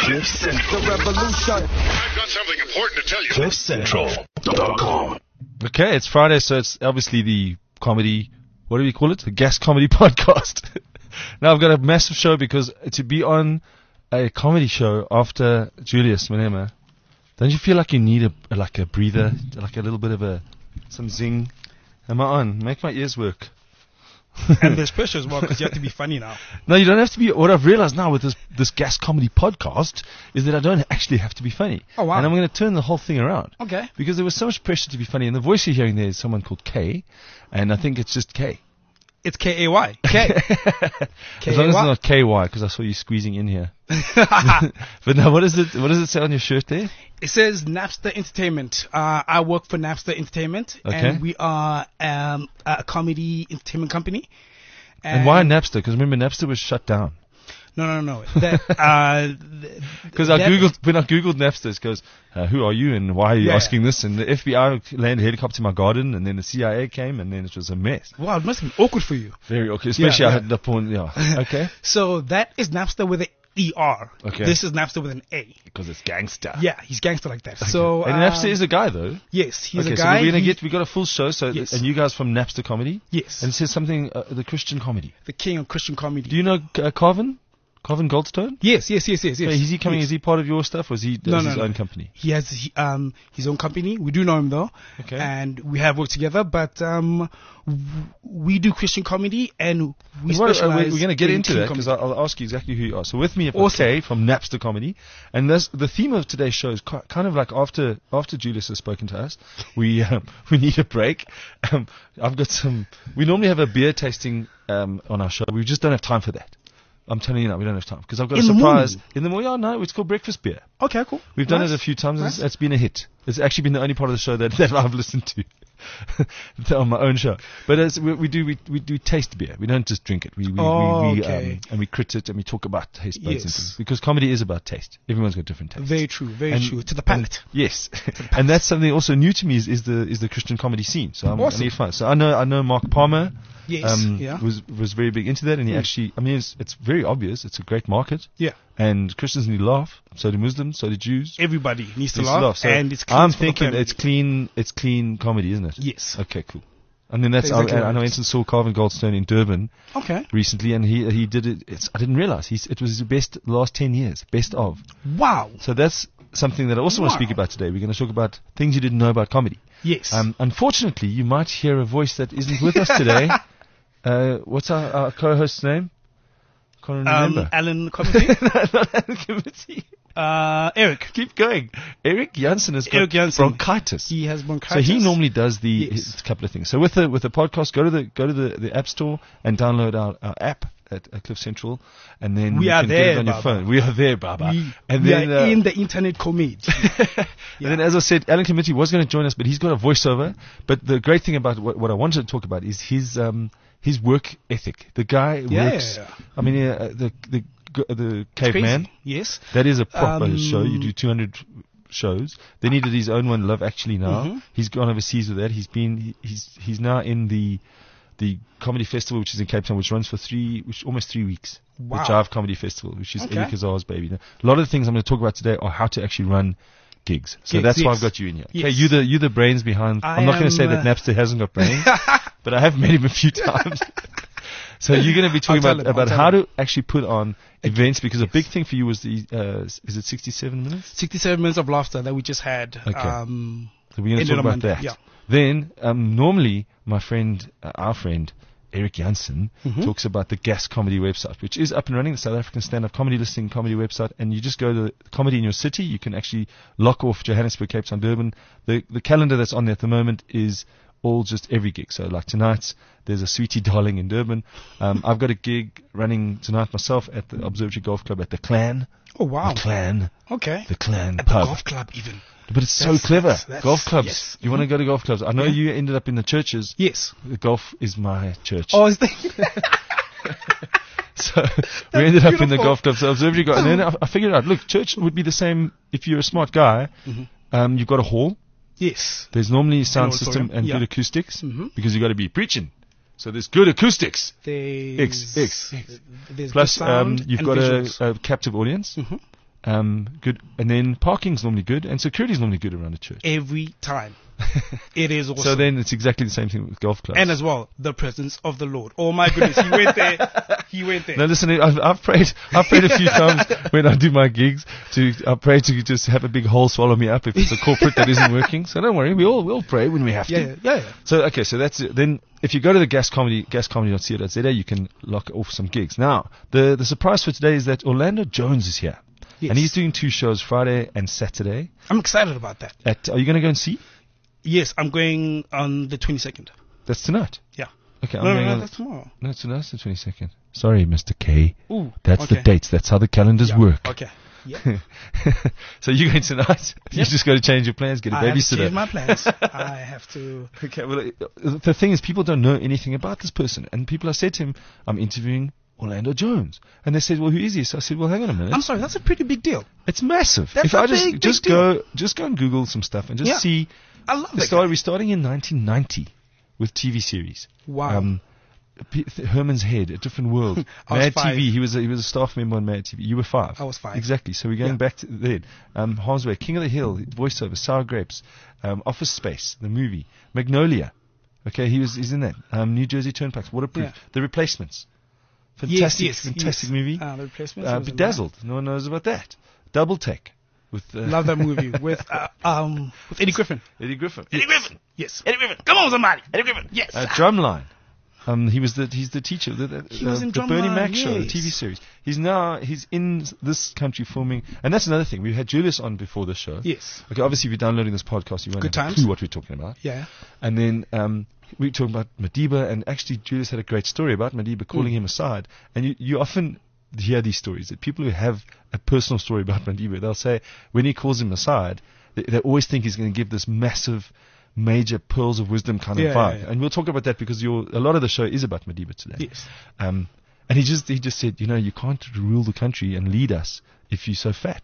The revolution. I've got something important to tell you. CliffCentral.com. Okay, it's Friday, so it's obviously the comedy, what do we call it? The Gas Comedy Podcast. Now I've got a massive show because to be on a comedy show after Julius Malema, don't you feel like you need a breather, like a little bit of some zing? Am I on? Make my ears work. And there's pressure as well because you have to be funny now. No, you don't have to be. What I've realized now with this Gas Comedy Podcast is that I don't actually have to be funny. Oh, wow. And I'm going to turn the whole thing around. Okay. Because there was so much pressure to be funny. And the voice you're hearing there is someone called Kay. And I think it's just Kay. It's K-A-Y. K. As long as it's not K-Y, because I saw you squeezing in here. But now, what does it say on your shirt there? It says Napster Entertainment. I work for Napster Entertainment. Okay. And we are a comedy entertainment company. And why Napster? Because remember, Napster was shut down. No. Because when I Googled Napster, it goes, who are you and why are you asking this? And the FBI landed a helicopter in my garden, and then the CIA came, and then it was a mess. Wow, it must have been awkward for you. Very awkward, especially I had the porn, Okay. So that is Napster with an E-R. Okay. This is Napster with an A. Because it's gangster. Yeah, he's gangster like that. So and Napster is a guy, though. Yes, he's okay, a guy. So we got a full show, Yes. and you guys from Napster Comedy? Yes. And it says something, the Christian comedy. The king of Christian comedy. Do you know Carvin Goldstone? Yes. Is he coming? Yes. Is he part of your stuff, or is he his own company? He has his own company. We do know him though, okay. And we have worked together. But we do Christian comedy, and we specialize. We're going to get in into king that because comedy. I'll ask you exactly who you are. So with me, I've got Kay from Napster Comedy, and the theme of today's show is kind of like after Julius has spoken to us, we need a break. I've got some. We normally have a beer tasting on our show. We just don't have time for that. I'm telling you now, we don't have time because I've got a surprise in the morning. No, it's called breakfast beer. Okay, cool. We've done it a few times. Nice. It's been a hit. It's actually been the only part of the show that I've listened to on my own show. But we do taste beer. We don't just drink it. And we crit it and we talk about taste buds and things because comedy is about taste. Everyone's got different tastes. Very true. Very true. To the palate. Yes, and that's something also new to me is the Christian comedy scene. So I need fun. So I know Mark Palmer. Yes. Was very big into that, and he actually, it's very obvious. It's a great market. Yeah. And Christians need to laugh. So do Muslims. So do Jews. Everybody needs to laugh. So and it's clean. I'm thinking it's clean. It's clean comedy, isn't it? Yes. Okay, cool. And then that's exactly I know Ensign saw Carvin Goldstone in Durban. Okay. Recently, and he did it. I didn't realize it was his best last 10 years. Best of. Wow. So that's something that I also want to speak about today. We're going to talk about things you didn't know about comedy. Yes. Unfortunately, you might hear a voice that isn't with us today. What's our co-host's name? Can't remember. Alan Comedy? Not Alan Comedy. Eric. Keep going. Eric Janssen has got bronchitis. He has bronchitis. So he normally does his couple of things. So with the podcast, go to the App Store and download our app at Cliff Central, and then we you are can there, get it on Baba. your phone. We are there, Baba. We are in the internet comedy. And then, as I said, Alan Committee was going to join us, but he's got a voiceover. But the great thing about what I wanted to talk about is his work ethic. The guy works. I mean, the caveman. Yes. That is a proper show. You do 200 shows. Then he did his own one, Love Actually Now. Mm-hmm. He's gone overseas with that. He's now in the comedy festival, which is in Cape Town, which runs for almost 3 weeks. Wow. The Jive Comedy Festival, which is Eddie Kazar's baby. Now, a lot of the things I'm going to talk about today are how to actually run gigs. So that's why I've got you in here. Yes. Okay, you're the brains behind. I'm not going to say that Napster hasn't got brains, but I have met him a few times. So you're going to be talking about how to actually put on events, because a big thing for you was is it 67 minutes? 67 minutes of laughter that we just had. Okay. So we're going to talk about that. Yeah. Then normally our friend Eric Janssen talks about the Gas Comedy website, which is up and running, the South African stand-up comedy listing comedy website, and you just go to the comedy in your city. You can actually lock off Johannesburg, Cape Town, Durban. The calendar that's on there at the moment is all just every gig. So like tonight, there's a Sweetie Darling in Durban. I've got a gig running tonight myself at the Observatory Golf Club at the Clan. Oh, wow. The Clan. Okay. The Clan at pub. the golf club even. But it's so clever. Golf clubs. Yes. You want to go to golf clubs. I know you ended up in the churches. Yes. The golf is my church. Oh, is that? So we ended up in the golf club. So Observatory got, and then I figured out, look, church would be the same if you're a smart guy. You've got a hall. Yes. There's normally sound system and good acoustics because you've got to be preaching. So there's good acoustics. There's Plus, sound you've and got visuals. a captive audience. Good. And then parking's normally good, and security's normally good around a church. Every time. It is awesome. So then it's exactly the same thing with golf clubs. And as well, the presence of the Lord. Oh my goodness, he went there. He went there. Now listen, I've prayed a few times when I do my gigs. I pray to just have a big hole swallow me up if it's a corporate that isn't working. So don't worry, we'll pray when we have to. Yeah. So okay, so that's it. Then if you go to the gascomedy.co.za, you can lock off some gigs. Now the surprise for today is that Orlando Jones is here, Yes. and he's doing 2 shows, Friday and Saturday. I'm excited about that. Are you going to go and see? Yes, I'm going on the 22nd. That's tonight. Yeah. Okay, No, that's tomorrow. No, it's tonight. It's the 22nd. Sorry, Mr. K. Ooh, That's the okay. dates. That's how the calendars work. Okay. Yeah. So you're going tonight. You just got to change your plans, get a I have to babysitter. change my plans. I have to. Okay, well, the thing is, people don't know anything about this person. And people have said to him, I'm interviewing Orlando Jones. And they said, well, who is he? So I said, well, hang on a minute. I'm sorry, that's a pretty big deal. It's massive. That's if a I big just deal. go and Google some stuff and just Yeah. see. I love it. We're starting in 1990 with TV series. Wow. Herman's Head, A Different World. I was Mad 5. TV. He was a staff member on Mad TV. You were 5. I was 5. Exactly. So we're going Yeah. back to then. Harm's Way, King of the Hill, voiceover, Sour Grapes, Office Space, the movie, Magnolia. Okay, he's in that. New Jersey Turnpikes, Waterproof, Yeah. The Replacements. Fantastic movie. The Replacements. was Bedazzled. No one knows about that. Double Take with Love that movie with Eddie Griffin. Eddie Griffin. Eddie Griffin. Yes. Eddie Griffin. Come on, somebody. Eddie Griffin. Yes. Drumline. He's the teacher. He was in the Bernie Drumline, Mac show, the yes. TV series. He's in this country filming, and that's another thing. We had Julius on before the show. Yes. Okay, obviously, if you're downloading this podcast, you won't Good have a times. clue what we're talking about. Yeah. And then we talked about Madiba, and actually, Julius had a great story about Madiba calling him aside. And you often hear these stories that people who have a personal story about Madiba, they'll say when he calls him aside, they always think he's going to give this massive, major pearls of wisdom kind of vibe. Yeah. And we'll talk about that because a lot of the show is about Madiba today. Yes. And he just said, you can't rule the country and lead us if you're so fat.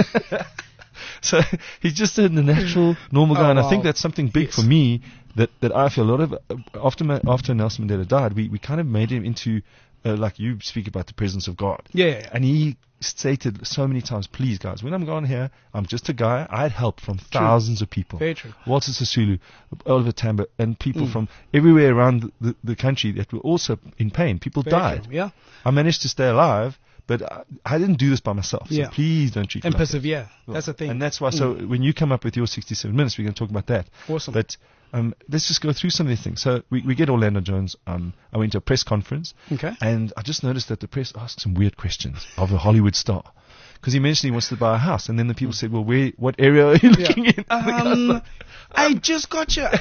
So he's just a natural, normal guy, and I think that's something big for me that I feel a lot of after Nelson Mandela died, we kind of made him into like you speak about the presence of God. Yeah. And he stated so many times, please guys, when I'm gone here, I'm just a guy. I had help from thousands of people. Very true. Walter Sisulu, Oliver Tambo, and people from everywhere around the country that were also in pain. People Very died. true. Yeah. I managed to stay alive, but I didn't do this by myself. So Yeah. please don't treat me And like that. persevere. That's the thing. And that's why, so when you come up with your 67 minutes, we're going to talk about that. Awesome. But let's just go through some of these things. So we get Orlando Jones. I went to a press conference. Okay. And I just noticed that the press asked some weird questions of a Hollywood star. Because he mentioned he wants to buy a house. And then the people said, well, what area are you looking in? I just got you.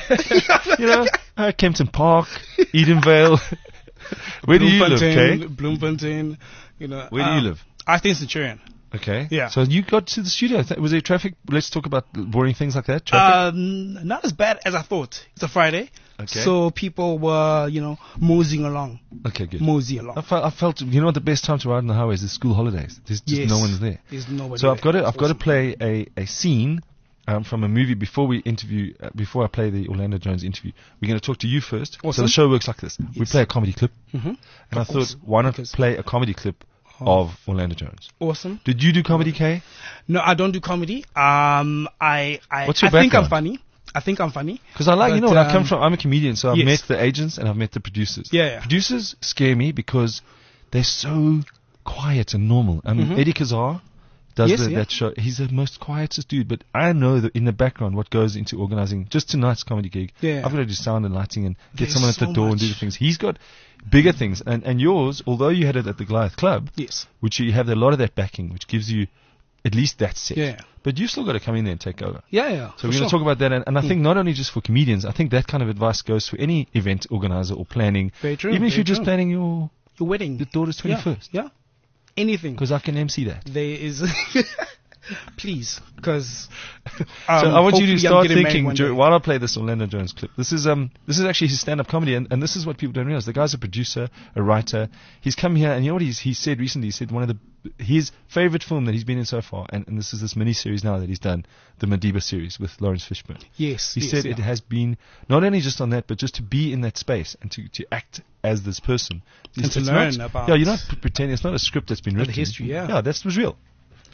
Kempton Park, Edenvale. Where do you live, Kay? Bloemfontein. Where do you live? I stay in Centurion. Okay. Yeah. So you got to the studio. Was there traffic? Let's talk about boring things like that. Traffic? Not as bad as I thought. It's a Friday. Okay. So people were, moseying along. Okay, good. Mosey along. I felt, what the best time to ride on the highway is the school holidays. There's just no one's there. There's nobody So there. I've got to play a scene from a movie before we interview. Before I play the Orlando Jones interview, we're going to talk to you first. So Awesome. the show works like this: we Yes. play a comedy clip, Mm-hmm. and Of I course, thought, why not because- play a comedy clip of Orlando Jones? Awesome. Did you do comedy, Kay? No, I don't do comedy. I What's your think I'm background? funny. I think I'm funny. Because I like, But, what I come from. I'm a comedian, so I've yes. met the agents and I've met the producers. Yeah. Producers scare me because they're so quiet and normal. Eddie Kazar does Yes, yeah. that show. He's the most quietest dude, but I know that in the background what goes into organizing just tonight's comedy gig. Yeah. I've got to do sound and lighting and get There's someone at the so door and do the much. things. He's got bigger things, and yours, although you had it at the Goliath Club, Yes. which you have a lot of that backing, which gives you at least that set. Yeah. But you've still got to come in there and take over. Yeah. So we're going to talk about that, and I think not only just for comedians, I think that kind of advice goes for any event organizer or planning. Very true. Even if very you're just true. planning your wedding. daughter's 21st. Yeah. Anything. Because I can MC that. There is. Please, because So I want you to start thinking while while I play this Orlando Jones clip. This is actually his stand-up comedy, and this is what people don't realize. The guy's a producer, a writer. He's come here, and you know what he said recently? He said one of his favorite film that he's been in so far, and this is this mini-series now that he's done, the Madiba series with Lawrence Fishburne. Yes. He said it has been not only just on that, but just to be in that space and to act as this person. And to It's learn not, about Yeah, you're not pretending. It's not a script that's been written. history, yeah. Yeah, that was real.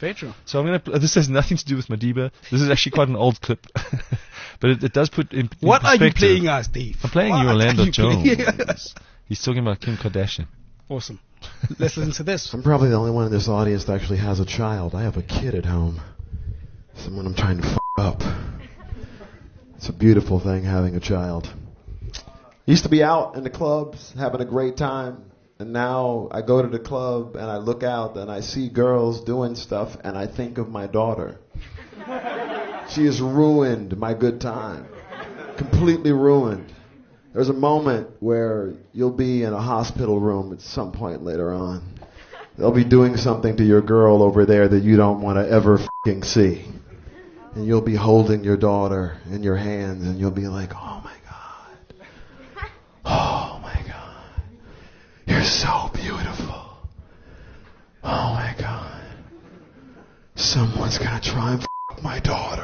Very true. So I'm going to. This has nothing to do with Madiba. This is actually quite an old clip, but it does put in. What are you perspective. playing as, Dave? I'm playing What you Orlando are you playing? Jones. He's talking about Kim Kardashian. Awesome. Let's listen to this. I'm probably the only one in this audience that actually has a child. I have a kid at home. Someone I'm trying to up. It's a beautiful thing having a child. Used to be out in the clubs having a great time. And now I go to the club and I look out and I see girls doing stuff and I think of my daughter. She has ruined my good time. Completely ruined. There's a moment where you'll be in a hospital room at some point later on. They'll be doing something to your girl over there that you don't want to ever f***ing see. And you'll be holding your daughter in your hands and you'll be like, oh my God. Oh my God. You're so beautiful. Oh my God. Someone's gonna try and f*** my daughter.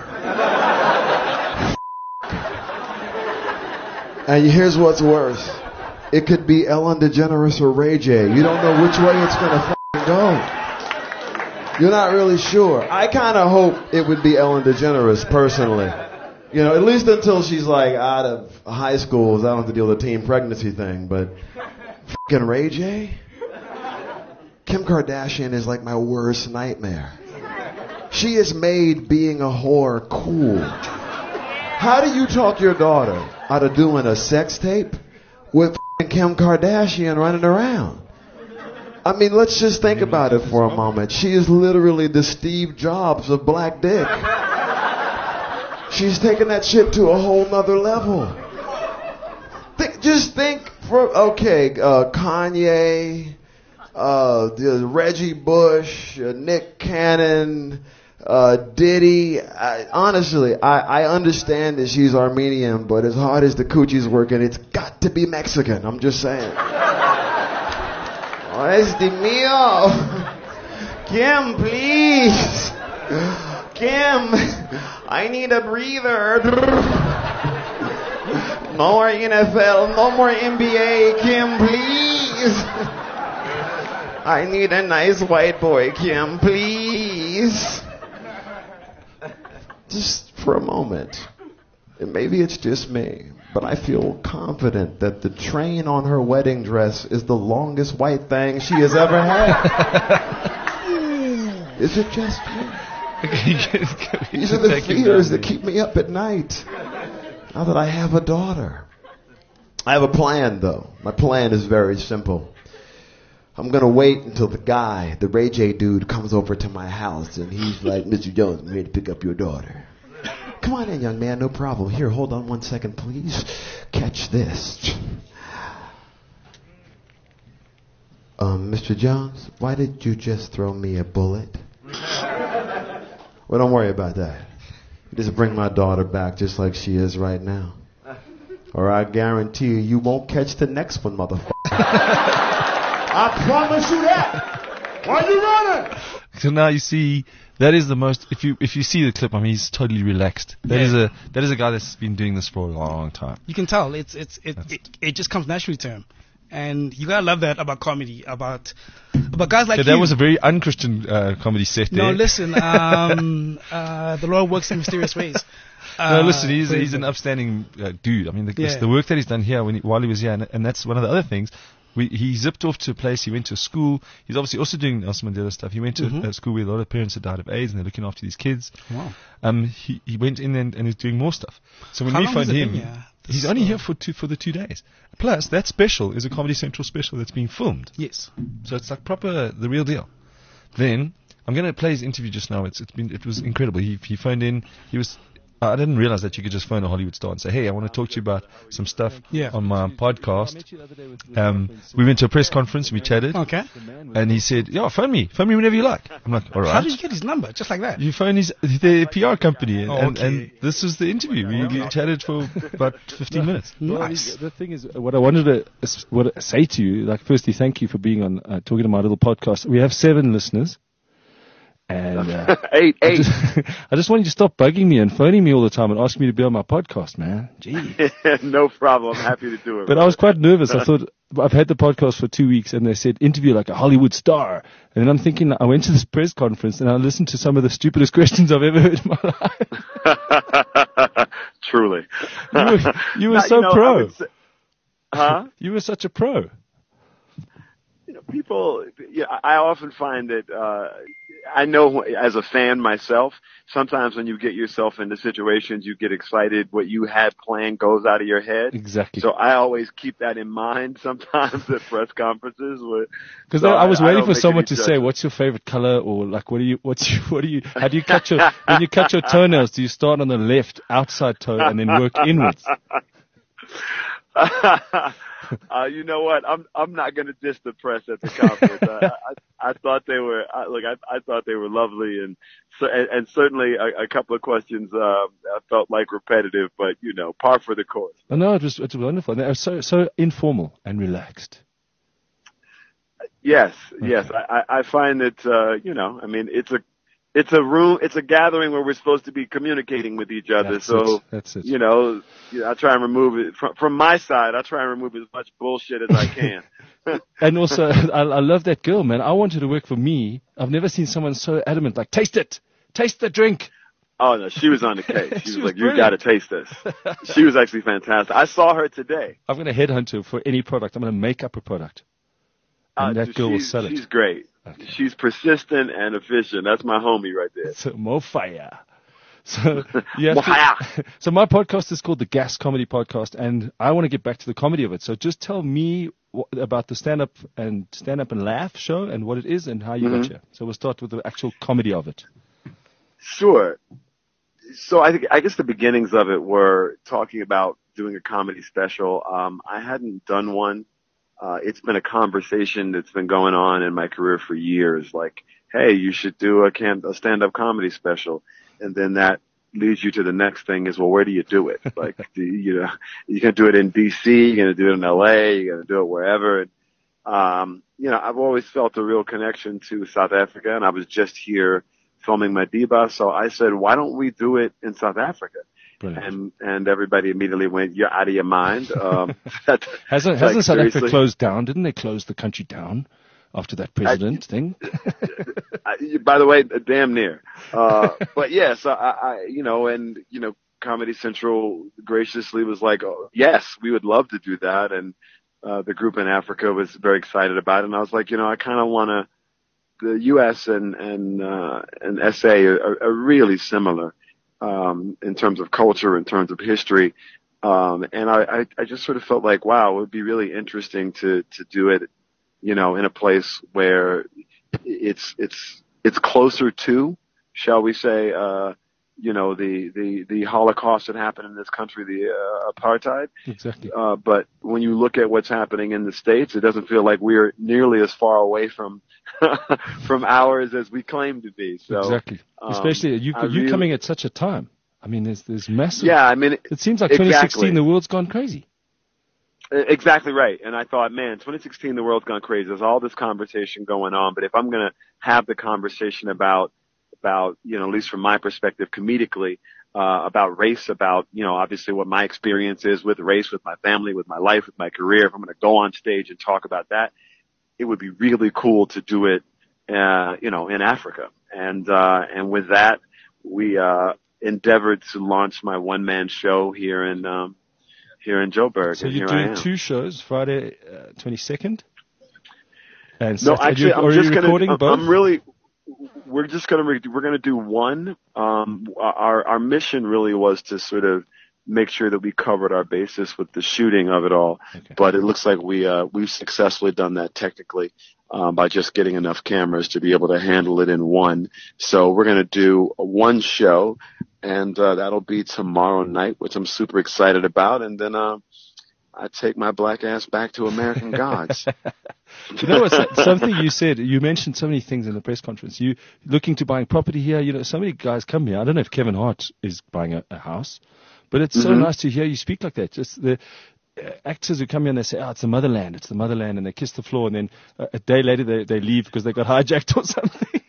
And here's what's worse. It could be Ellen DeGeneres or Ray J. You don't know which way it's gonna go. You're not really sure. I kind of hope it would be Ellen DeGeneres, personally. You know, at least until she's like out of high school, so I don't have to deal with the teen pregnancy thing. But f***ing Ray J? Kim Kardashian is like my worst nightmare. She has made being a whore cool. How do you talk your daughter out of doing a sex tape with f***ing Kim Kardashian running around? I mean, let's just think about it for a moment. She is literally the Steve Jobs of black dick. She's taken that shit to a whole nother level. Just think Kanye, Reggie Bush, Nick Cannon, Diddy. Honestly, I understand that she's Armenian, but as hard as the coochie's working, it's got to be Mexican. I'm just saying. Oh, este mío. Kim, please. Kim, I need a breather. No more NFL, no more NBA. Kim, please. I need a nice white boy, Kim, please. Just for a moment. And maybe it's just me, but I feel confident that the train on her wedding dress is the longest white thing she has ever had. Is it just me? These are the fears that keep me up at night. Now that I have a daughter. I have a plan, though. My plan is very simple. I'm going to wait until the Ray J dude comes over to my house and he's like, Mr. Jones, I'm here to pick up your daughter. Come on in, young man, no problem. Here, hold on 1 second, please. Catch this. Mr. Jones, why did you just throw me a bullet? Well, don't worry about that. You just bring my daughter back just like she is right now. Or I guarantee you won't catch the next one, motherfucker. I promise you that. Why are you running? So now you see, that is the most. If you see the clip, I mean, he's totally relaxed. That is a guy that's been doing this for a long time. You can tell it just comes naturally to him, and you gotta love that about comedy, about guys like you. That was a very unchristian comedy set there. No, listen, the Lord works in mysterious ways. No, listen, he's an upstanding dude. I mean, the work that he's done here while he was here, and that's one of the other things. He zipped off to a place. He went to a school. He's obviously also doing Nelson Mandela stuff. He went to a school where a lot of parents had died of AIDS, and they're looking after these kids. Wow. He went in and is doing more stuff. So when How we long phoned has it him, been here? he's only here for the 2 days. Plus, that special is a Comedy Central special that's being filmed. Yes. So it's like proper, the real deal. Then I'm going to play his interview just now. It was incredible. He phoned in. I didn't realize that you could just phone a Hollywood star and say, hey, I want to talk to you about some stuff on my podcast. We went to a press conference and we chatted. Okay. And he said, yeah, phone me whenever you like. I'm like, all right. How did you get his number? Just like that? You phone the PR company. And Okay. this was the interview. We chatted for about 15 minutes. Nice. The thing is, what I wanted to say to you, like, firstly, thank you for being on, talking to my little podcast. We have 7 listeners. And 8. I just want you to stop bugging me and phoning me all the time and asking me to be on my podcast, man. Gee. No problem. I'm happy to do it. But I was quite nervous. I thought, I've had the podcast for 2 weeks, and they said interview like a Hollywood star. And then I'm thinking, I went to this press conference and I listened to some of the stupidest questions I've ever heard in my life. Truly. You were so pro. Huh? You were such a pro. People, I often find that, I know as a fan myself, sometimes when you get yourself into situations, you get excited. What you had planned goes out of your head. Exactly. So I always keep that in mind sometimes at press conferences. Because I was waiting for someone to say, "What's your favorite color?" or like, how do you cut your, when you cut your toenails, do you start on the left outside toe and then work inwards? You know what? I'm not going to diss the press at the conference. I thought they were I thought they were lovely, and certainly a couple of questions I felt like repetitive, but par for the course. Oh, no, it was wonderful. They were so informal and relaxed. Yes, okay. Yes. I find that it's a room, it's a gathering where we're supposed to be communicating with each other. That's it. I try and remove it from my side. I try and remove as much bullshit as I can. And also, I love that girl, man. I want her to work for me. I've never seen someone so adamant, like, taste the drink. Oh no, she was on the case. She was like, brilliant. You got to taste this. She was actually fantastic. I saw her today. I'm going to headhunt her for any product. I'm going to make up a product. And that girl will sell it. She's great. Okay. She's persistent and efficient. That's my homie right there. So, more fire. So, so my podcast is called the Gas Comedy Podcast, and I want to get back to the comedy of it. So just tell me about the stand-up and laugh show and what it is and how you got here. So we'll start with the actual comedy of it. Sure. So I guess the beginnings of it were talking about doing a comedy special. I hadn't done one. It's been a conversation that's been going on in my career for years. Like, hey, you should do a stand-up comedy special. And then that leads you to the next thing is, well, where do you do it? Like, you can do it in DC, you're going to do it in LA, you're going to do it wherever. And, I've always felt a real connection to South Africa, and I was just here filming Madiba. So I said, why don't we do it in South Africa? Brilliant. And everybody immediately went, you're out of your mind. Hasn't South Africa closed down? Didn't they close the country down after that president thing? By the way, damn near. But yes, Comedy Central graciously was like, oh, yes, we would love to do that. And the group in Africa was very excited about it. And I was like, I kind of want to. The U.S. and SA are really similar. In terms of culture, in terms of history. And I just sort of felt like, wow, it would be really interesting to do it, in a place where it's closer to, shall we say, the Holocaust that happened in this country, the apartheid. Exactly. But when you look at what's happening in the States, it doesn't feel like we're nearly as far away from ours as we claim to be. So exactly. Especially you coming at such a time. I mean, there's massive. Yeah, I mean, it seems like 2016, the world's gone crazy. Exactly right. And I thought, man, 2016, the world's gone crazy. There's all this conversation going on. But if I'm going to have the conversation about, at least from my perspective, comedically, about race, about, obviously what my experience is with race, with my family, with my life, with my career, if I'm going to go on stage and talk about that, it would be really cool to do it, in Africa. And with that, we, endeavored to launch my one-man show here in Joburg. So you're doing two shows, Friday 22nd, and no, actually, I'm just recording both. We're gonna do one. Our mission really was to sort of make sure that we covered our basis with the shooting of it all. Okay. But it looks like we've successfully done that technically. By just getting enough cameras to be able to handle it in one. So we're going to do one show, and that'll be tomorrow night, which I'm super excited about. And then I take my black ass back to American Gods. Something you said, you mentioned so many things in the press conference. You looking to buying property here. So many guys come here. I don't know if Kevin Hart is buying a house, but it's so nice to hear you speak like that. Just the actors who come here and they say, it's the motherland, and they kiss the floor, and then a day later they leave because they got hijacked or something.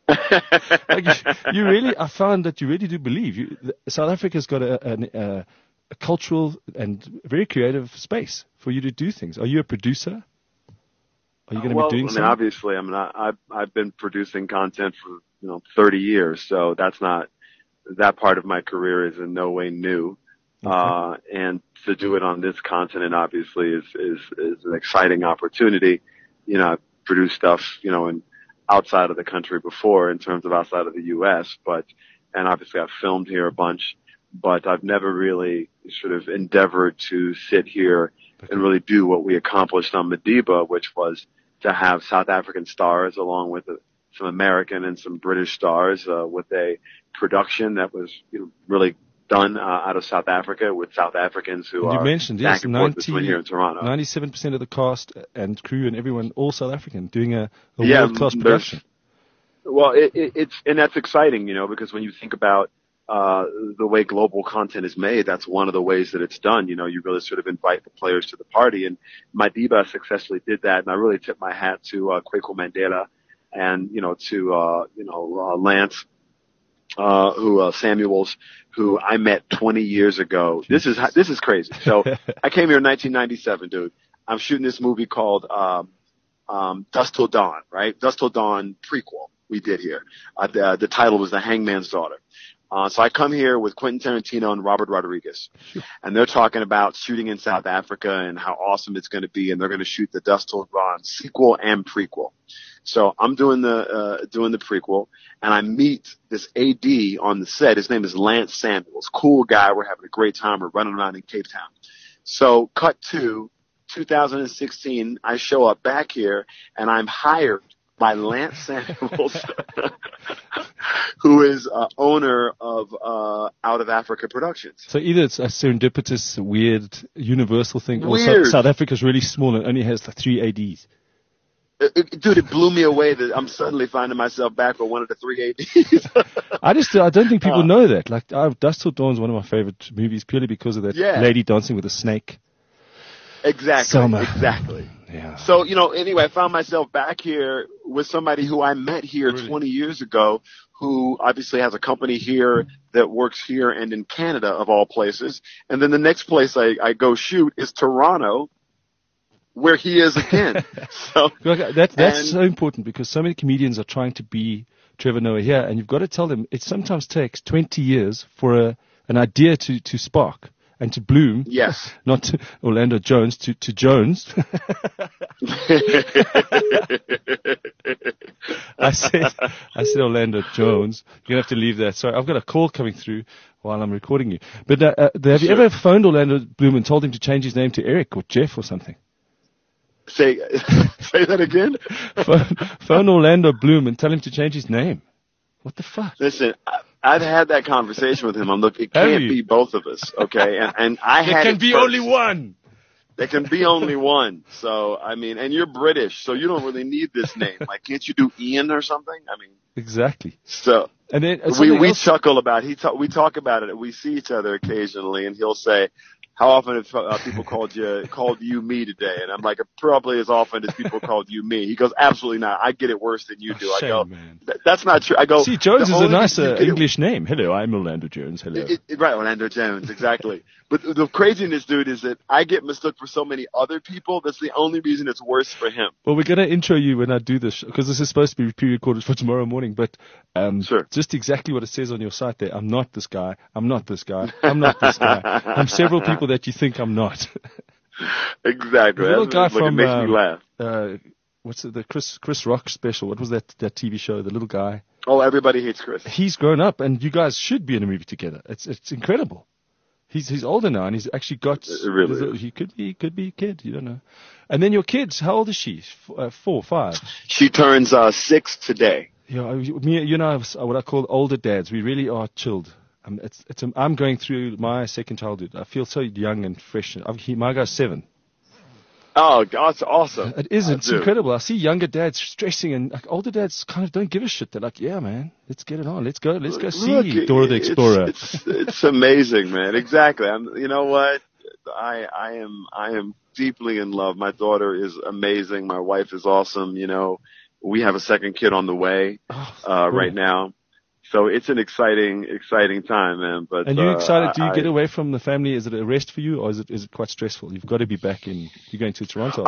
Like you really, I found that you really do believe. South Africa's got a cultural and very creative space for you to do things. Are you a producer? Are you going to be doing something? Obviously, I've been producing content for 30 years, so that's not, that part of my career is in no way new. Okay. And to do it on this continent obviously is an exciting opportunity. I've produced stuff, in outside of the country before in terms of outside of the U.S., and obviously I've filmed here a bunch, but I've never really sort of endeavored to sit here and really do what we accomplished on Madiba, which was to have South African stars along with some American and some British stars, with a production that was really done out of South Africa with South Africans who you are mentioned, back and forth between here in Toronto. 97% of the cast and crew and everyone, all South African, doing a world-class production. Well, it's and that's exciting, because when you think about the way global content is made, that's one of the ways that it's done. You really sort of invite the players to the party, and Madiba successfully did that. And I really tip my hat to Kwaku Mandela and to Lance Samuels, who I met 20 years ago. This is crazy. So I came here in 1997, dude. I'm shooting this movie called Dusk Till Dawn, right? Dusk Till Dawn prequel we did here. The title was The Hangman's Daughter. So I come here with Quentin Tarantino and Robert Rodriguez, and they're talking about shooting in South Africa and how awesome it's going to be, and they're going to shoot the Dusk Till Dawn sequel and prequel. So I'm doing the prequel, and I meet this AD on the set. His name is Lance Samuels. Cool guy. We're having a great time. We're running around in Cape Town. So cut to 2016. I show up back here, and I'm hired by Lance Samuels, who is owner of Out of Africa Productions. So either it's a serendipitous, weird, universal thing, or South Africa's really small and only has 3 ADs. Dude, it blew me away that I'm suddenly finding myself back with one of the 3 ADs. I don't think people know that. Like, Dusk Till Dawn is one of my favorite movies purely because of that lady dancing with a snake. Exactly. Selma. Exactly. Yeah. So, anyway, I found myself back here with somebody who I met here 20 years ago, who obviously has a company here that works here and in Canada, of all places. And then the next place I go shoot is Toronto, where he is again. So that's so important, because so many comedians are trying to be Trevor Noah here, and you've got to tell them it sometimes takes 20 years for an idea to spark and to bloom. Yes. Not to Orlando Jones, to Jones. I said Orlando Jones. You're going to have to leave that. Sorry, I've got a call coming through while I'm recording you. But have you ever phoned Orlando Bloom and told him to change his name to Eric or Jeff or something? Say that again? Phone Orlando Bloom and tell him to change his name. What the fuck? Listen, I've had that conversation with him. Look, it can't be both of us, okay? And I had There can be only one. There can be only one. So, and you're British, so you don't really need this name. Like, can't you do Ian or something? Exactly. So, and then we chuckle about it. We talk about it. We see each other occasionally, and he'll say, how often have people called you me today? And I'm like, probably as often as people called you me. He goes, absolutely not. I get it worse than you do. Shame, I go, man. That's not true. I go, see, Jones is a nicer English name. Hello, I'm Orlando Jones. Hello. Right, Orlando Jones, exactly. But the craziness, dude, is that I get mistook for so many other people. That's the only reason it's worse for him. Well, we're going to intro you when I do this, because this is supposed to be pre-recorded for tomorrow morning. But sure. Just exactly what it says on your site there. I'm not this guy. I'm not this guy. I'm not this guy. I'm several people that you think I'm not. Exactly. The little guy from, it makes me laugh. What's the Chris Rock special? What was that TV show? The little guy. Oh, Everybody Hates Chris. He's grown up, and you guys should be in a movie together. It's incredible. He's older now, and he's actually got. He could be a kid. You don't know. And then your kids, how old is she? 4, 5. She turns 6 today. Yeah, you know what I call older dads. We really are chilled. I'm going through my second childhood. I feel so young and fresh. My guy's 7. Oh, that's awesome. It is. It's incredible. I see younger dads stressing, and older dads kind of don't give a shit. They're like, yeah, man, let's get it on. Let's go see Dora the Explorer. It's amazing, man. Exactly. You know what? I am deeply in love. My daughter is amazing. My wife is awesome. we have a second kid on the way, right now. So it's an exciting time, man. But and you excited? Do you get away from the family? Is it a rest for you, or is it quite stressful? You've got to be back in. You're going to Toronto.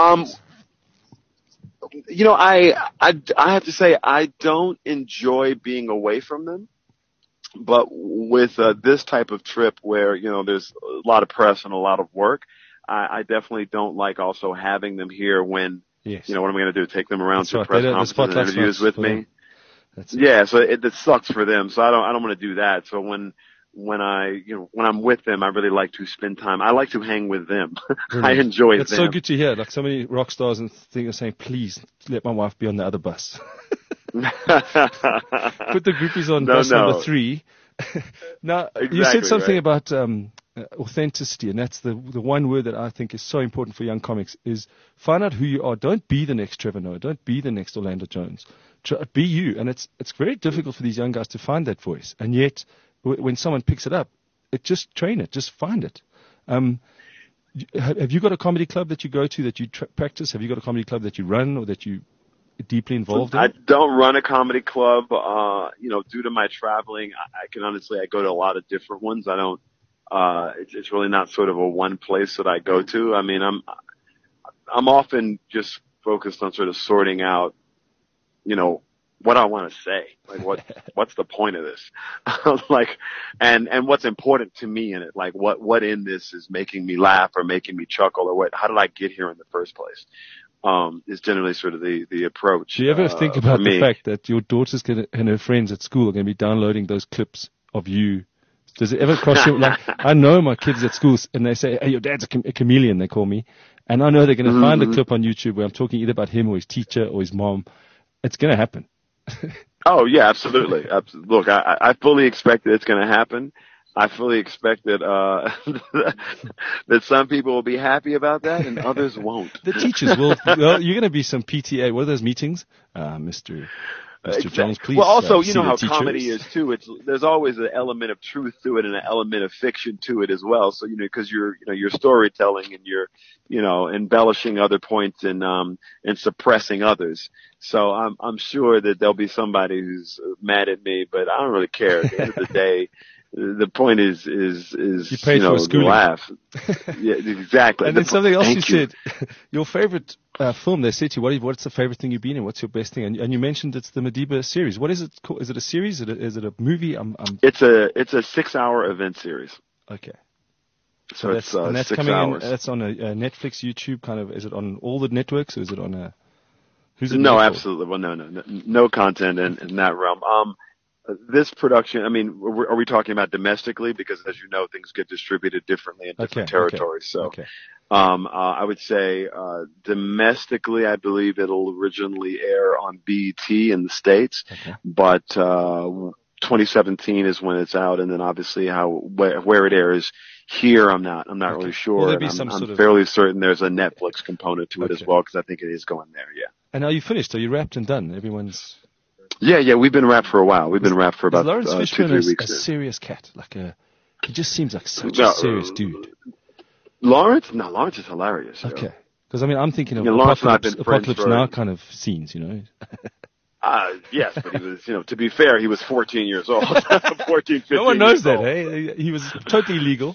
You know, I have to say I don't enjoy being away from them. But with this type of trip where, you know, there's a lot of press and a lot of work, I definitely don't like also having them here when, you know, what am I going to do? Take them around to press conferences and interviews with me? So it sucks for them. So I don't want to do that. So when I'm with them, I really like to spend time. I like to hang with them. I enjoy them. It's so good to hear. Like so many rock stars and things are saying, please let my wife be on the other bus. Put the groupies on bus number 3. Now, exactly, you said something about authenticity, and that's the one word that I think is so important for young comics, is find out who you are. Don't be the next Trevor Noah. Don't be the next Orlando Jones. Be you. And it's very difficult for these young guys to find that voice. And yet, when someone picks it up, just train it. Just find it. Have you got a comedy club that you go to, that you practice? Have you got a comedy club that you run or that you deeply involved in? I don't run a comedy club. Due to my traveling, I go to a lot of different ones. I don't, it's really not sort of a one place that I go to. I mean, I'm often just focused on sort of sorting out, you know, what I want to say. Like what's the point of this? And what's important to me in it? Like what in this is making me laugh or making me chuckle, or how did I get here in the first place? Is generally sort of the approach. Do you ever think about the fact that your daughters and her friends at school are going to be downloading those clips of you? Does it ever cross your, like, I know my kids at school and they say, hey, your dad's a chameleon, they call me. And I know they're going to find a clip on YouTube where I'm talking either about him or his teacher or his mom. It's going to happen. Oh yeah, absolutely. Look, I fully expect that it's going to happen. I fully expect that that some people will be happy about that and others won't. The teachers will. Well, you're going to be some PTA. What are those meetings, Mr. Jones? Please. Well, also, you know how comedy is too. There's always an element of truth to it and an element of fiction to it as well. So because you're storytelling and you're embellishing other points and suppressing others. So I'm sure that there'll be somebody who's mad at me, but I don't really care. At the end of the day. The point is you paid for a schooling. Laugh. Yeah, exactly. And then something else you said, your favorite film. They said to you, what's the favorite thing you've been in? What's your best thing? And you mentioned it's the Madiba series. What is it called? Is it a series? Is it a movie? It's a 6-hour event series. Okay. So that's it's 6 coming hours. That's on a Netflix, YouTube kind of. Is it on all the networks, or is it on a? Who's it? No, absolutely. Well, no content in that realm. This production, I mean, are we talking about domestically? Because as you know, things get distributed differently in different territories. Okay. So, I would say, domestically, I believe it'll originally air on BET in the States, but, 2017 is when it's out, and then obviously where it airs here, I'm not really sure. I'm fairly certain there's a Netflix component to it as well, because I think it is going there, yeah. And are you finished? Are you wrapped and done? Everyone's... Yeah, we've been wrapped for a while. We've been wrapped for about 2-3 weeks. Lawrence Fishburne a serious cat? He just seems like such a serious dude. Lawrence? No, Lawrence is hilarious. Okay. Because, I'm thinking of Apocalypse Now kind of scenes, Yes, but he was, to be fair, he was 14 years old. 14, 15 No one knows that, eh? He was totally legal.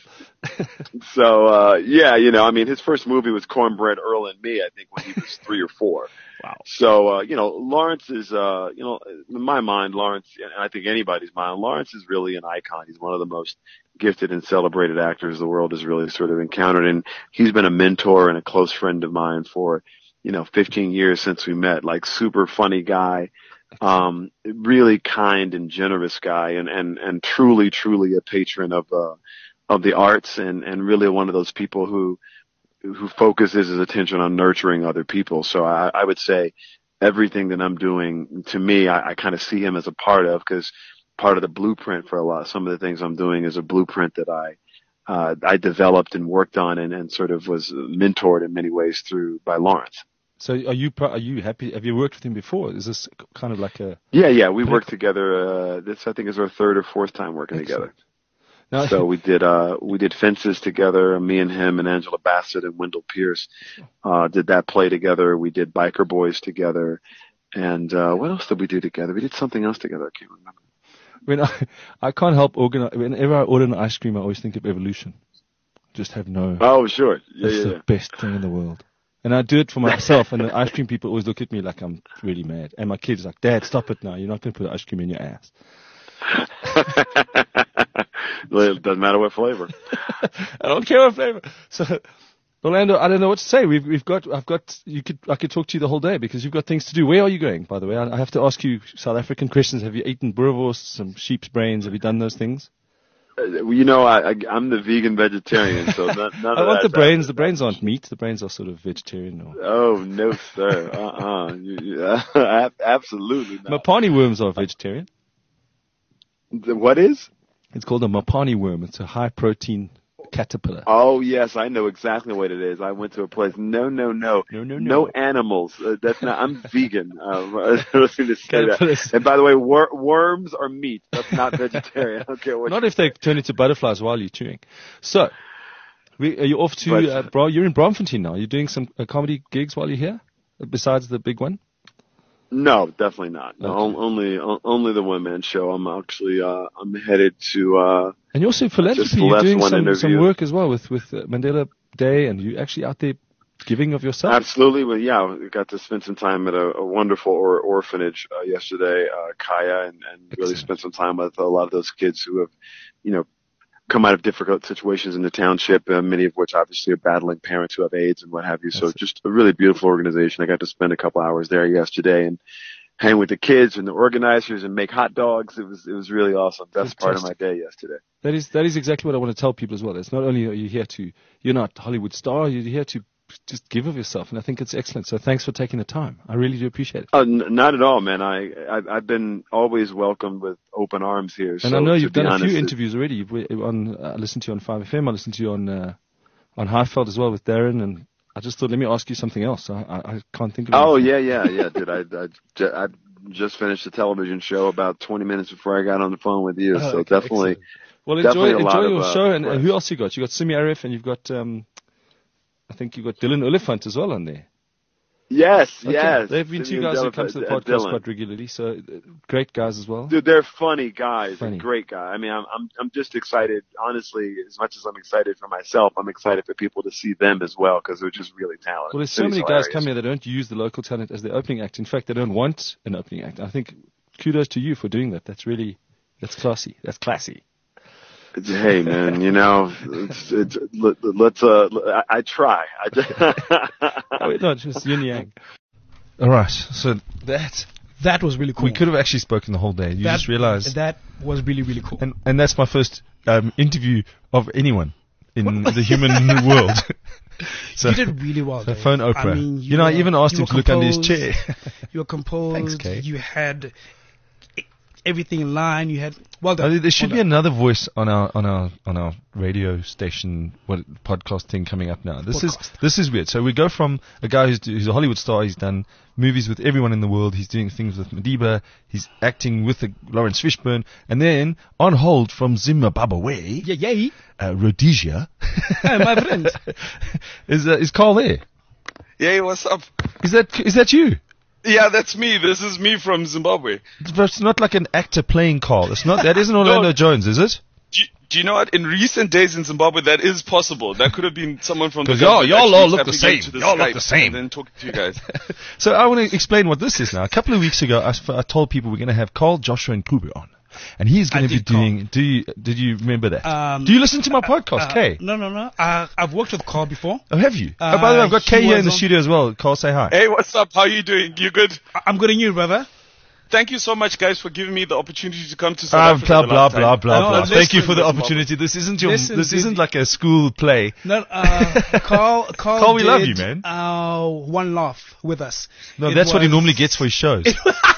So, his first movie was Cornbread Earl and Me, I think, when he was 3 or 4. Wow. So, Lawrence is, in my mind, Lawrence, and I think anybody's mind, Lawrence is really an icon. He's one of the most gifted and celebrated actors the world has really sort of encountered. And he's been a mentor and a close friend of mine for, 15 years since we met. Like, super funny guy, really kind and generous guy, and truly a patron of the arts, and really one of those people who focuses his attention on nurturing other people. So I would say everything that I'm doing, to me, I kind of see him as a part of, because part of the blueprint for some of the things I'm doing is a blueprint that I developed and worked on and sort of was mentored in many ways by Lawrence. So are you happy? Have you worked with him before? Is this kind of like a... Yeah, we worked together. This, I think, is our 3rd or 4th time working together. Now, so we did Fences together, me and him and Angela Bassett and Wendell Pierce, did that play together. We did Biker Boys together. And what else did we do together? We did something else together. I can't remember. I can't help whenever I order an ice cream, I always think of Evolution. Just have no. Oh, sure. Yeah, That's the best thing in the world. And I do it for myself, and the ice cream people always look at me like I'm really mad. And my kids are like, Dad, stop it now. You're not going to put ice cream in your ass. It doesn't matter what flavor. I don't care what flavor. So, Orlando, I don't know what to say. I could talk to you the whole day because you've got things to do. Where are you going, by the way? I have to ask you South African questions. Have you eaten boerewors, some sheep's brains? Have you done those things? I'm the vegan vegetarian, so none of that. I want the brains. The brains aren't meat. The brains are sort of vegetarian. Oh, no, sir. Absolutely not. Mopani worms are vegetarian. What is? It's called a Mopani worm. It's a high protein caterpillar. Oh, yes, I know exactly what it is. I went to a place. No animals. That's not. I'm vegan. I was going to say that. And by the way, worms are meat. That's not vegetarian. I don't care what. Not if they turn into butterflies while you're chewing. So, are you off to? You're in Braamfontein now. You're doing some comedy gigs while you're here, besides the big one. No, definitely not. No, okay. Only the one-man show. I'm actually I'm headed to. And you're also philanthropy. You're doing some work as well with Mandela Day, and you're actually out there giving of yourself. Absolutely. Well, yeah, we got to spend some time at a wonderful orphanage yesterday, Kaya, and really spent some time with a lot of those kids who have, come out of difficult situations in the township, many of which obviously are battling parents who have AIDS and what have you. So just a really beautiful organization. I got to spend a couple hours there yesterday and hang with the kids and the organizers and make hot dogs. It was really awesome. Best part of my day yesterday. That is exactly what I want to tell people as well. It's not only are you here you're not a Hollywood star, you're here to just give of yourself, and I think it's excellent. So thanks for taking the time. I really do appreciate it. Not at all, man. I've been always welcomed with open arms here. And so I know you've done a few interviews already. I listened to you on 5FM. I listened to you on Highveld as well with Darren, and I just thought, let me ask you something else. I can't think of anything. Yeah, dude. I just finished a television show about 20 minutes before I got on the phone with you. So okay, definitely. Excellent. Well, enjoy your show. And who else you got? You got Simi Arif, and you've got. I think you've got Dylan Oliphant as well on there. Yes, okay. yes. They've been two guys who come to the podcast quite regularly, so great guys as well. Dude, they're funny guys. They're great guys. I mean, I'm just excited. Honestly, as much as I'm excited for myself, I'm excited for people to see them as well because they're just really talented. Well, there's so many guys come here that don't use the local talent as their opening act. In fact, they don't want an opening act. I think kudos to you for doing that. That's classy. That's classy. Hey man, let's. I try. No, just yin yang. All right, so that was really cool. We could have actually spoken the whole day. You just realized that was really, really cool. And that's my first interview of anyone in the human world. So, you did really well. So phone Oprah. I mean, I even asked him to look under his chair. You were composed. Thanks, Kay. You had everything in line. You had well done. There should be another voice on our radio station podcast thing coming up now. This is weird. So we go from a guy who's a Hollywood star. He's done movies with everyone in the world. He's doing things with Madiba. He's acting with Lawrence Fishburne. And then on hold from Zimbabwe, Rhodesia. Hey, my friend, is Carl there? Yeah, what's up? Is that you? Yeah, that's me. This is me from Zimbabwe. But it's not like an actor playing Carl. It's not. That isn't Orlando Jones, is it? Do you know what? In recent days in Zimbabwe, that is possible. That could have been someone from the government. Y'all all look the same. Y'all look the same. And then talking to you guys. So I want to explain what this is now. A couple of weeks ago, I told people we're going to have Carl, Joshua, and Kubu on. And he's going to be doing. Did you remember that? Do you listen to my podcast, Kay? No. I've worked with Carl before. Oh, have you? By the way, I've got Kay here in the studio as well. Carl, say hi. Hey, what's up? How are you doing? You good? I'm good, and you, brother? Thank you so much, guys, for giving me the opportunity to come to South Africa. Blah. Thank you for the opportunity. This isn't like a school play. No, Carl, we love you, man. One laugh with us. No, that's what he normally gets for his shows.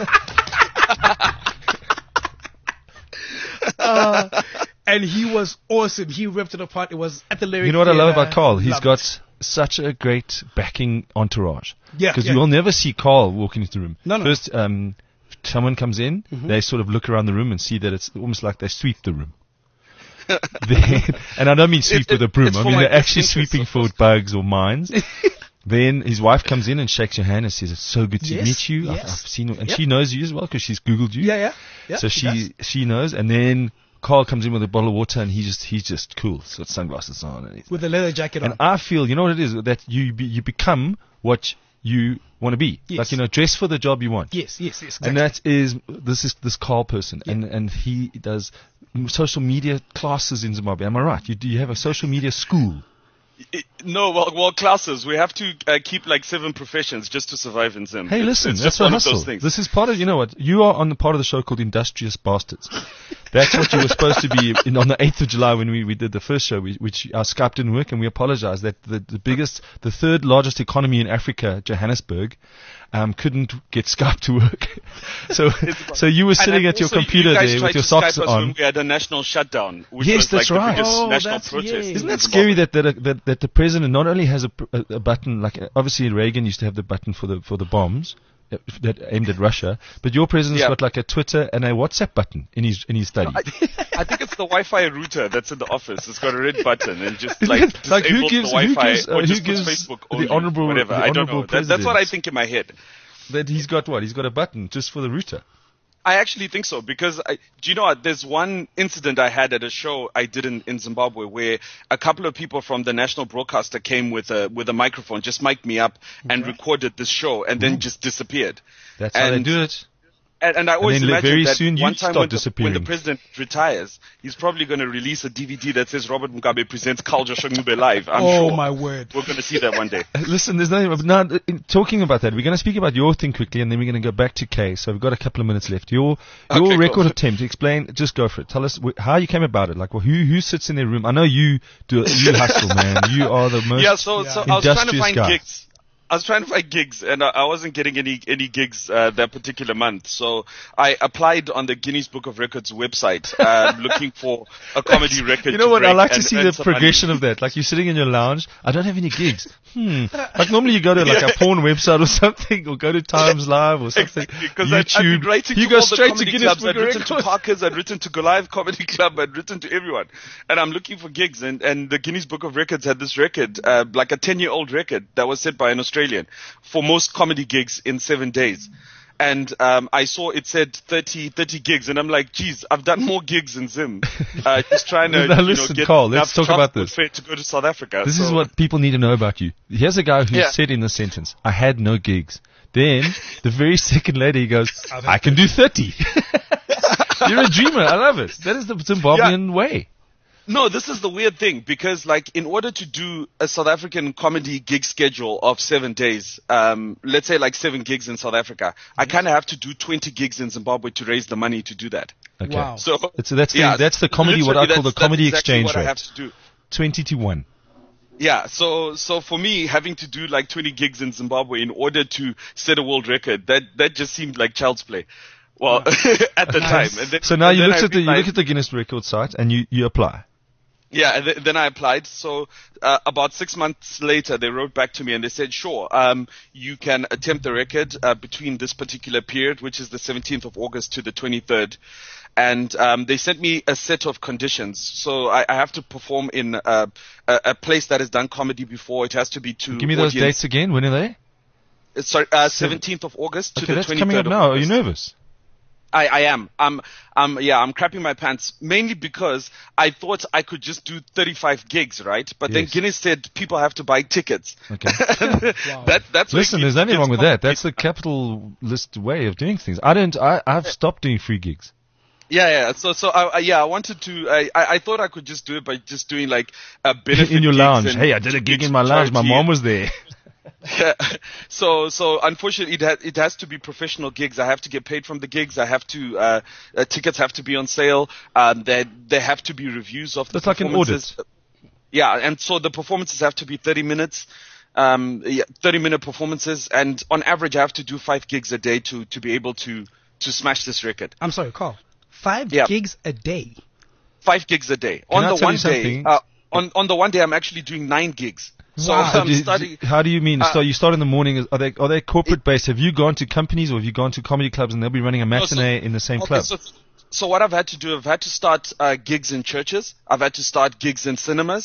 And he was awesome. He ripped it apart. It was at the Lyric. You know what I love about Carl? He's got such a great backing entourage. Yeah. Because you will never see Carl walking into the room. No. First, someone comes in, they sort of look around the room and see that it's almost like they sweep the room. And I don't mean sweep with a broom. I mean they're actually sweeping for bugs or mines. then his wife comes in and shakes your hand and says, "It's so good to meet you. Yes. I've seen you," and she knows you as well because she's Googled you. Yeah. So she knows, and then Carl comes in with a bottle of water, and he's just cool. So it's sunglasses on, and with a leather jacket on. And I feel, you know what it is, that you become what you want to be. Yes. Like, dress for the job you want. Yes, exactly. And that is this Carl person, and he does social media classes in Zimbabwe. Am I right? You have a social media school. No, well, classes. We have to keep like 7 professions just to survive in Zim. Hey, listen, it's that's just one a of those hustle. things. This is part of, you know what? You are on the part of the show called Industrious Bastards. That's what you were supposed to be on the 8th of July when we did the first show, which our Skype didn't work, and we apologize that the third largest economy in Africa, Johannesburg, couldn't get Skype to work. So you were sitting at your computer there with your socks on. When we had a national shutdown, which Yes, was that's like right. the biggest Oh, national that's- protest. yeah. in Isn't that Zimbabwe. scary that the president not only has a button, like obviously Reagan used to have the button for the bombs that aimed at Russia, but your president's got like a Twitter and a WhatsApp button in his study. I think it's the Wi-Fi router that's in the office. It's got a red button and just Isn't like it? Like, who disables gives- the who Wi-Fi gives, or who just puts gives Facebook the only, honourable- whatever. the I don't honourable know. That's what I president? think in my head. That he's got what? He's got a button just for the router. I actually think so because do you know what? There's one incident I had at a show I did in Zimbabwe where a couple of people from the national broadcaster came with a microphone, just mic'd me up and recorded this show and then just disappeared. That's how they And- do it. And I always then imagine very that soon you one time start when the disappearing. president retires, he's probably going to release a DVD that says Robert Mugabe presents Carl Joshua Ngube live. I'm Oh, sure my word. we're going to see that one day. Listen, there's nothing. Now, talking about that, we're going to speak about your thing quickly, and then we're going to go back to Kay. So we've got a couple of minutes left. Your Okay, record cool. attempt. Explain. Just go for it. Tell us how you came about it. Like, who sits in their room? I know you do. You hustle, man. You are the most. Yeah, so I was trying to industrious find guy. gigs. I was trying to find gigs, and I wasn't getting any gigs that particular month. So I applied on the Guinness Book of Records website, looking for a comedy record. You know what? I like to and see earn the some money. progression of that. Like, you're sitting in your lounge. I don't have any gigs. Like, normally you go to like a porn website or something, or go to Times Live or something. Exactly, because I've YouTube. been writing You to go all the straight to comedy Guinness clubs. Book I'd of written to Records. Parker's, I'd written to Goliath Comedy Club, I'd written to everyone. And I'm looking for gigs, and the Guinness Book of Records had this record, like a 10-year-old record that was set by an Australian for most comedy gigs in 7 days. And I saw it said 30 gigs, and I'm like, geez, I've done more gigs in Zim. Just trying to Now listen, get Carl, let's enough talk about transport this. fare to go to South Africa. This So- is what people need to know about you. Here's a guy who Yeah. said in the sentence, I had no gigs. Then, the very second later, he goes, I can do 30. You're a dreamer. I love it. That is the Zimbabwean way. No, this is the weird thing because, like, in order to do a South African comedy gig schedule of 7 days, let's say like 7 gigs in South Africa, I kind of have to do 20 gigs in Zimbabwe to raise the money to do that. Okay. Wow. So That's the comedy, what I literally call the that's comedy exactly exchange what I rate. have to do. 20 to 1. Yeah, so for me, having to do like 20 gigs in Zimbabwe in order to set a world record, that just seemed like child's play. Well, at the time. And then, So now and you then look I at the realized- Guinness record site and you apply. Yeah, and then I applied. So about 6 months later, they wrote back to me and they said, sure, you can attempt the record between this particular period, which is the 17th of August to the 23rd. And they sent me a set of conditions. So I have to perform in a place that has done comedy before. It has to be to Give me those audience. dates again. When are they? Sorry, 17th of August to Okay, the that's 23rd coming up of now. Are August. you nervous? I am. I'm crapping my pants mainly because I thought I could just do 35 gigs, right? But then Yes. Guinness said people have to buy tickets. Okay. That's where Listen, it there's nothing gets wrong with that. complicated. That's the capitalist way of doing things. I've stopped doing free gigs. Yeah. So I wanted to. I thought I could just do it by just doing like a benefit In your gigs lounge. and Hey, I did a gig gigs in my for lounge. My charity. mom was there. So unfortunately, it has to be professional gigs. I have to get paid from the gigs. I have to tickets have to be on sale. There have to be reviews of the That's like an performances. audit. Yeah, and so the performances have to be 30 minutes. 30-minute performances, and on average, I have to do 5 gigs a day to be able to smash this record. I'm sorry, Carl. 5 Yeah. gigs a day. 5 gigs a day. Can I On the tell one you day, something? on the one day, I'm actually doing 9 gigs. So Wow. I'm studying. How do you mean? So you start in the morning. Are they corporate based? Have you gone to companies or have you gone to comedy clubs and they'll be running a matinee in the same club? So what I've had to do, I've had to start gigs in churches. I've had to start gigs in cinemas.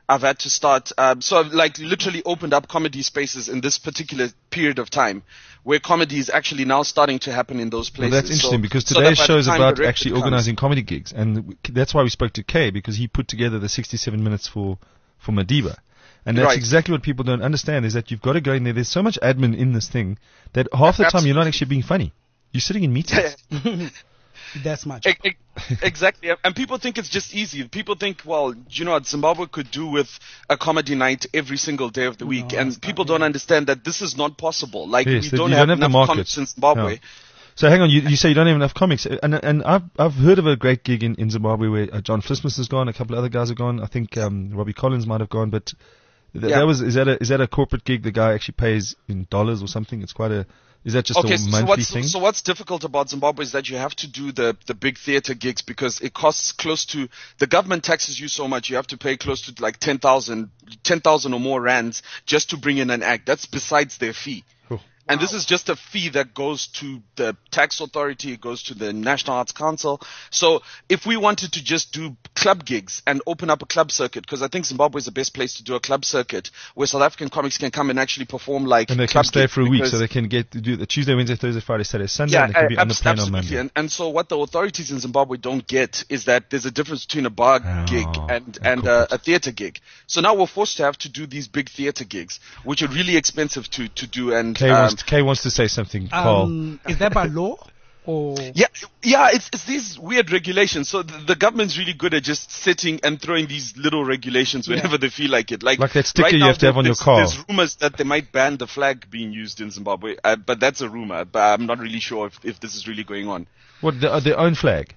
I've had to start. So I've like literally opened up comedy spaces in this particular period of time, where comedy is actually now starting to happen in those places. Well, that's interesting because today's show is about actually organizing comedy gigs, and that's why we spoke to Kay, because he put together the 67 minutes for Madiba. And that's exactly what people don't understand, is that you've got to go in there. There's so much admin in this thing that half the time you're not actually being funny. You're sitting in meetings. That's much. Exactly. And people think it's just easy. People think, well, you know what Zimbabwe could do with a comedy night every single day of the week. And people don't understand that this is not possible. Like, yes, we don't have enough comics in Zimbabwe. No. So hang on, you say you don't have enough comics, and I've heard of a great gig in Zimbabwe where John Flismus has gone, a couple of other guys have gone. I think Robbie Collins might have gone, but is that a corporate gig? The guy actually pays in dollars or something? It's quite a. Is that just a monthly thing? So what's difficult about Zimbabwe is that you have to do the big theater gigs because it costs close to, the government taxes you so much, you have to pay close to like 10,000 or more rands just to bring in an act. That's besides their fee. And this is just a fee that goes to the tax authority, it goes to the National Arts Council. So if we wanted to just do club gigs and open up a club circuit, because I think Zimbabwe is the best place to do a club circuit where South African comics can come and actually perform like. And they can stay for a week, so they can do the Tuesday, Wednesday, Thursday, Friday, Saturday, Sunday, and they can be on the plane on Monday. And so what the authorities in Zimbabwe don't get is that there's a difference between a bar gig and a theater gig. So now we're forced to have to do these big theater gigs, which are really expensive to do. And Kay wants to say something. Carl. Is that by law? Or yeah, it's these weird regulations. So the government's really good at just sitting and throwing these little regulations whenever they feel like it. Like that sticker you have to have on your car. There's rumors that they might ban the flag being used in Zimbabwe, but that's a rumor. But I'm not really sure if this is really going on. What, their own flag?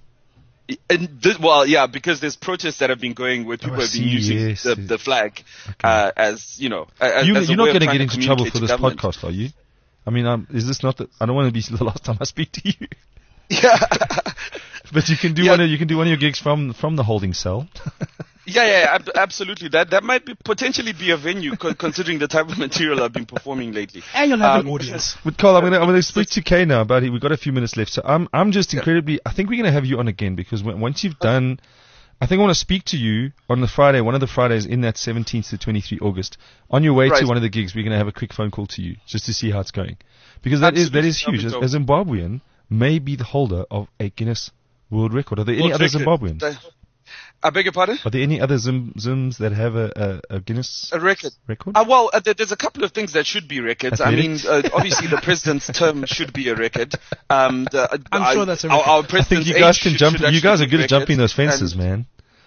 Because there's protests that have been going where people have been using the flag as, you know. You're not going to get into trouble for this podcast, are you? I mean, is this not I don't want to be the last time I speak to you. Yeah. But you can do one of your gigs from the holding cell. Yeah, absolutely. That might potentially be a venue, considering the type of material I've been performing lately. And you'll have an audience. With Carl, I'm going to speak to Kay now about it. We've got a few minutes left, so I'm just incredibly. I think we're going to have you on again because once you've done. I think I want to speak to you on the Friday, one of the Fridays in that 17th to 23 August. On your way to one of the gigs, we're going to have a quick phone call to you just to see how it's going. Because that is huge. A Zimbabwean may be the holder of a Guinness World Record. Are there any other Zimbabweans? I beg your pardon? Are there any other Zims that have a Guinness record? There's a couple of things that should be records. Athletics? I mean, obviously the president's term should be a record. I'm sure that's a record. Our president's you guys can jump. You guys are good at jumping those fences, man.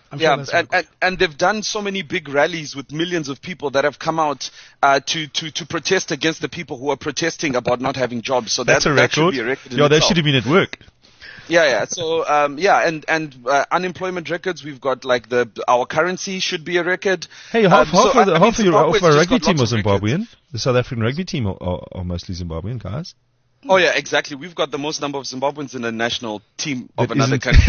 And they've done so many big rallies with millions of people that have come out to protest against the people who are protesting about not having jobs. So that's a record. That should be a record. Yeah, they should have been at work. Yeah. So, and unemployment records, we've got like our currency should be a record. Hey, half of our rugby team was Zimbabwean. The South African rugby team are mostly Zimbabwean guys. Oh yeah, exactly. We've got the most number of Zimbabweans in a national team of another country.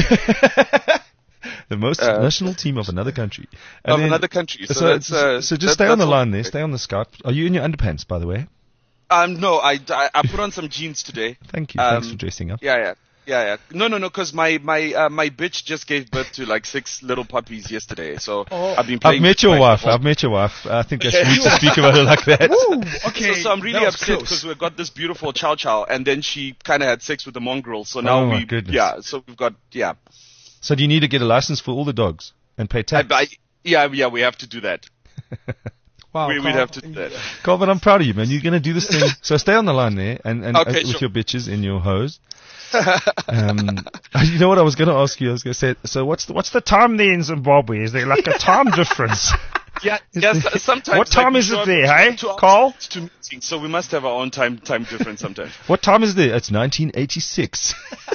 The most national team of another country. Another country. So just stay on the line there. Stay on the Skype. Are you in your underpants, by the way? No, I put on some jeans today. Thank you. Thanks for dressing up. Yeah. No, because my bitch just gave birth to like 6 little puppies yesterday. So I've been playing. I've met your wife. I think I should to speak about it like that. Ooh, okay. So I'm really upset because we've got this beautiful chow chow, and then she kind of had sex with the mongrel. So now so we've got So do you need to get a license for all the dogs and pay tax? We have to do that. Wow, we'd have to do that. Carl, but I'm proud of you, man. You're going to do this thing. So stay on the line there and with your bitches in your hose. You know what I was going to ask you? I was going to say, so what's the time there in Zimbabwe? Is there like a time difference? Sometimes. What time is it there, hey, Carl? So we must have our own time difference sometimes. What time is there? It's 1986.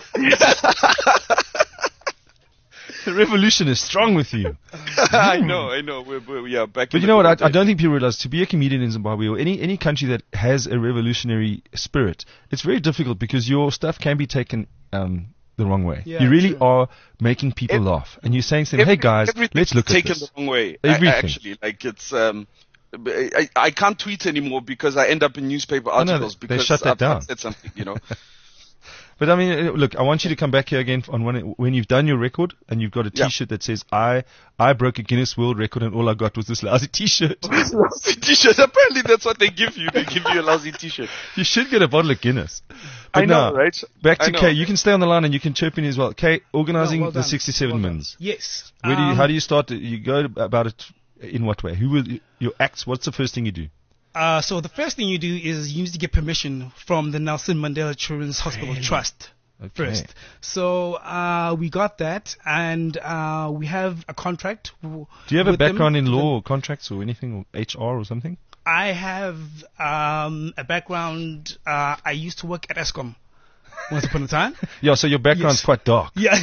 The revolution is strong with you. I know. We're back. But you know what? I don't think people realize to be a comedian in Zimbabwe or any country that has a revolutionary spirit, it's very difficult because your stuff can be taken the wrong way. Yeah, you really are making people laugh, and you're saying to them, "Hey guys, let's look at this." Taken the wrong way. Everything. Actually, like it's. I can't tweet anymore because I end up in newspaper articles because they shut that down. I've said something, you know. But I mean, look, I want you to come back here again on when you've done your record and you've got a T-shirt that says, I broke a Guinness World Record and all I got was this lousy T-shirt. Lousy T-shirt. Apparently that's what they give you. They give you a lousy T-shirt. You should get a bottle of Guinness. But I know, right? Back to Kay. You can stay on the line and you can chirp in as well. Kay, organizing the 67 Mins. Yes. How do you start? You go about it in what way? Who will your acts? What's the first thing you do? So the first thing you do is you need to get permission from the Nelson Mandela Children's Hospital Trust first. So we got that, and we have a contract. Do you have a background in law or contracts or anything, or HR or something? I have a background. I used to work at Eskom once upon a time. Yeah, so your background's quite dark. Yeah.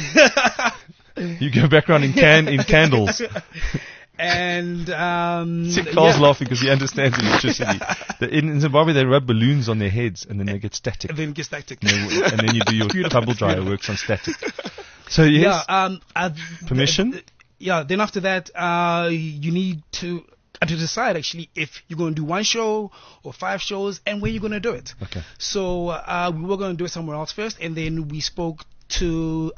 You get a background in candles. And Carl's laughing because he understands electricity. In Zimbabwe, they rub balloons on their heads and then they get static. And then get static. And then you do your tumble dryer works on static. So yes, permission. Then after that, you need to decide actually if you're going to do one show or 5 shows and where you're going to do it. Okay. So we were going to do it somewhere else first, and then we spoke to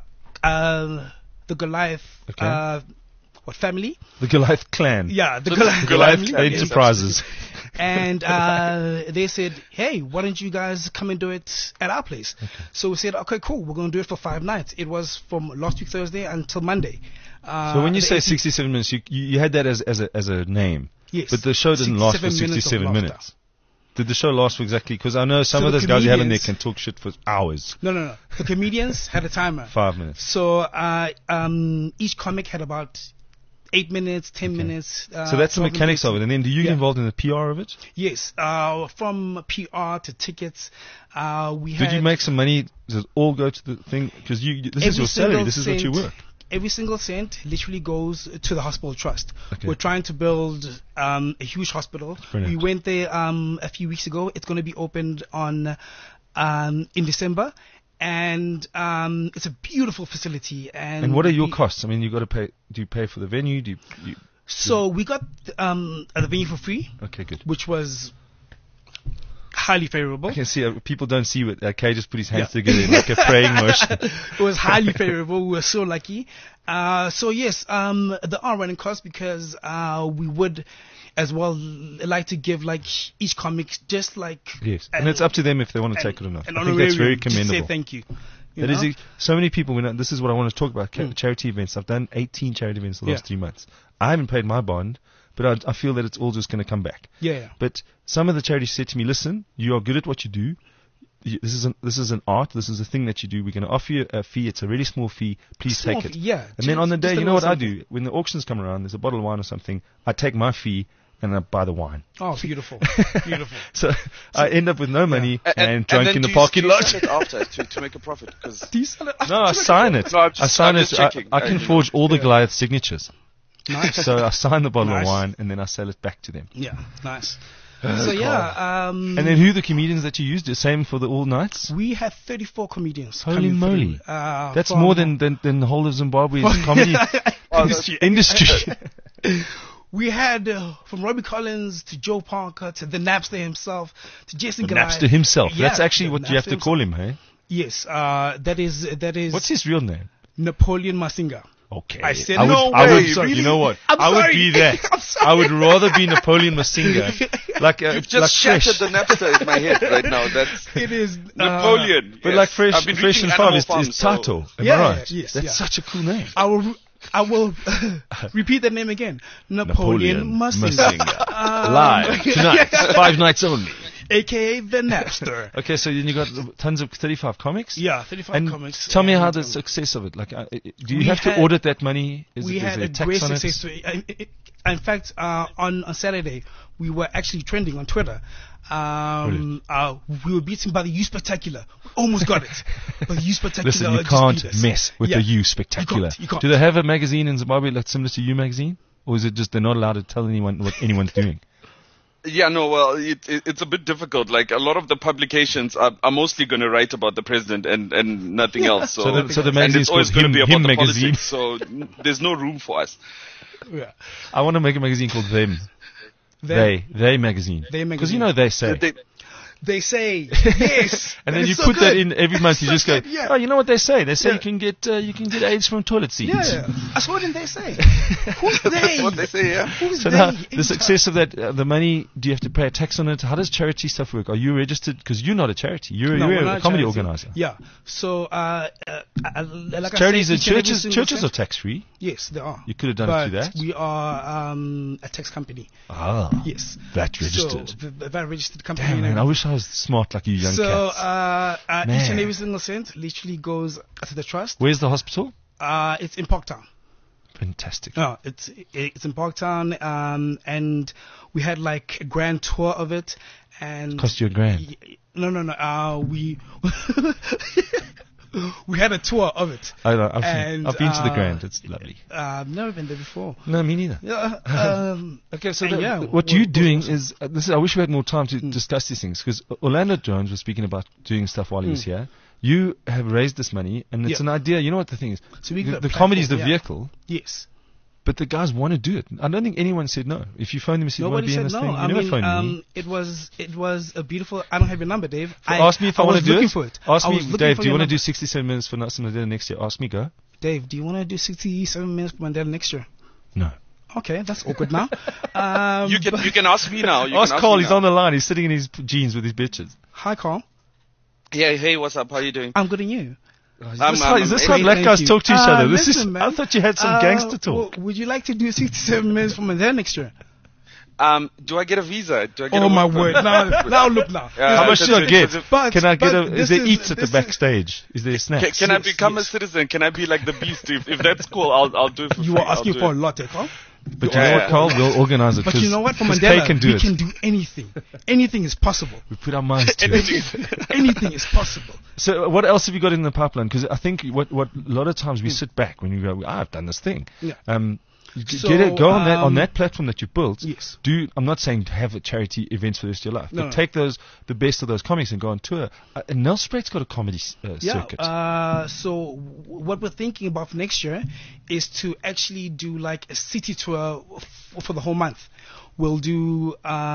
the Goliath. Okay. Family? The Goliath clan. Yeah, the Goliath Enterprises. And they said, hey, why don't you guys come and do it at our place? Okay. So we said, okay, cool, we're going to do it for 5 nights. It was from last week Thursday until Monday. So when you say 67 minutes, you had that as a name. Yes. But the show didn't last for 67 minutes. Did the show last for exactly? Because I know some of those guys you have in there can talk shit for hours. No. The comedians had a timer. 5 minutes. So each comic had about 8 minutes, 10 minutes. So that's the mechanics of it. And then do you get involved in the PR of it? Yes. From PR to tickets, Did you make some money? Does it all go to the thing? Because this is your salary. This is what you work. Every single cent literally goes to the hospital trust. Okay. We're trying to build a huge hospital. Brilliant. We went there a few weeks ago. It's going to be opened in December. And it's a beautiful facility. And what are your costs? I mean, you got to pay. Do you pay for the venue? So we got the venue for free. Okay, good. Which was highly favorable. I can see people don't see what Kay just put his hands together in like a praying motion. It was highly favorable. We were so lucky. So yes, there are running costs because we would as well like to give like each comic just like and it's up to them if they want to take it or not. I think that's very commendable. Say thank you. So many people. This is what I want to talk about. Charity events. I've done 18 charity events the last 3 months. I haven't paid my bond, but I feel that it's all just going to come back. Yeah. But some of the charities said to me, "Listen, you are good at what you do. This is an art. This is a thing that you do. We're going to offer you a fee. It's a really small fee. Please take it." Yeah. And then on the day, you know what I do? When the auctions come around, there's a bottle of wine or something. I take my fee and I buy the wine. Oh, beautiful. Beautiful. So I end up with no money and drunk in the parking lot. Do you sell it after to make a profit? Do you sell it after? No, I sign it. No, I sign it. I can forge all the Goliath signatures. Nice. So I sign the bottle of wine and then I sell it back to them. Yeah, nice. So yeah. And then who are the comedians that you used? The same for the all nights? We had 34 comedians. Holy moly. That's more than the whole of Zimbabwe's comedy industry. We had from Robbie Collins to Joe Parker to the Napster himself to Jason Goliath. Napster himself. Yeah, that's actually what you have to call him, hey? Yes. That is. What's his real name? Napoleon Masinga. Okay. I said no way. Really? You know what? I would be that. I would rather be Napoleon Masinga. Like you've just shattered the Napster in my head right now. It is Napoleon. But like Fresh and Farm is Tato. Am I right? Yes. That's such a cool name. I will repeat the name again. Napoleon Masinga. Live tonight, 5 nights only. AKA the Napster. Okay, so then you got tons of 35 comics? Yeah, 35 comics. Tell me how the success of it. Like, do you have to audit that money? We had a great success. In fact, on Saturday, we were actually trending on Twitter. We were beaten by the U Spectacular. We almost got it. But the U Spectacular. Listen, you can't mess with the U Spectacular. You can't. Do they have a magazine in Zimbabwe that's similar to U Magazine? Or is it just they're not allowed to tell anyone what anyone's doing? Yeah, no, well, it's a bit difficult. Like, a lot of the publications are mostly going to write about the president and nothing else. So the magazine is always going to be about the magazine. politics, so there's no room for us. Yeah. I want to make a magazine called Them. They magazine. They magazine. Because you know they say. They say yes. And then you so put good. that in every month. You So just go, good, yeah. oh, you know what they say? They say Yeah. you can get AIDS from toilet seats. Yeah. That's what they say. Who's they? That's what they say, yeah. Who's So they? now, the success of that, the money, do you have to pay a tax on it? How does charity stuff work? Are you registered? Because you're not a charity. You're No, we're a not comedy charity. organizer. Yeah. So, like Charities I and said, each every churches, single churches are cent- tax free. Yes, they are. You could have done but it through that. we are a tax company. Ah, Yes. that registered. So, that registered company. Damn, and man, I everything. wish I was smart like you young So, cats. each Man. and every single cent literally goes to the trust. Where's the hospital? It's in Parktown. Fantastic. No, it's in Parktown, and we had like a grand tour of it, and Cost you $1,000. No. We had a tour of it. I know, I've been to the And, Grand. It's lovely. I've never been there before. No, me neither. Yeah. Okay, so And yeah, what you're doing is, I wish we had more time to discuss these things, because Orlando Jones was speaking about doing stuff while he was here. You have raised this money, and it's an idea. You know what the thing is? So we got the a comedy is the platform, yeah. vehicle, Yes. but the guys want to do it. I don't think anyone said no. If you phoned them and said, you want to Nobody be in said this no. thing, you never phoned me. It was a beautiful. I don't have your number, Dave. Ask me if I want was to do looking it. for it. Ask I me, was looking Dave, for do you your want to do number. 67 minutes for Nelson Mandela next year? Ask me, go. Dave, do you want to do 67 minutes for Mandela next year? No. Okay, that's awkward now. You can ask me now. Ask Carl, he's on the line. He's sitting in his jeans with his bitches. Hi, Carl. Yeah, hey, what's up? How you doing? I'm good, and you? Is this how Great, black thank guys you. talk to each other? Listen, man. I thought you had some gangster talk. Would you like to do 67 minutes for Mandela next year? Do I get a visa? Do I get Oh a my work word! permit? Now look now. How much should I get? But- Can I get but is this there is- eats at the this is- backstage? Is there snacks? Can I Yes, become yes. a citizen? Can I be like the beast? If that's cool, I'll do it for You free. are asking I'll for a do it. lot, Carl. But you know what, Carl? We'll organize it. But you know what? For 'cause Mandela, Kay can do we it. can do anything. Anything is possible. We put our minds to it. Anything is possible. So what else have you got in the pipeline? Because I think what a lot of times we sit back when you go, I've done this thing. Yeah. Go on that platform that you built. Yes. I'm not saying to have a charity events for the rest of your life, No, but no. take the best of those comics and go on tour. And Nell Spraite's got a comedy circuit. So what we're thinking about for next year is to actually do like a city tour for the whole month. We'll do